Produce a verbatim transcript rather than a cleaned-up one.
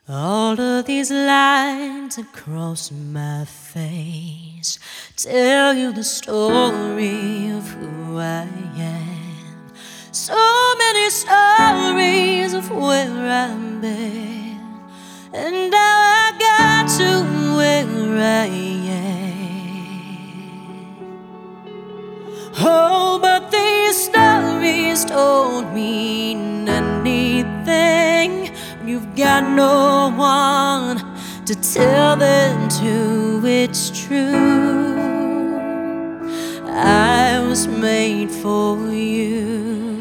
All of these lines across my face tell you the story of who I am. So many stories of where I've been, and now I got to where I am. Oh, but these stories don't mean anything. You've got no one to tell them to. It's true, I was made for you.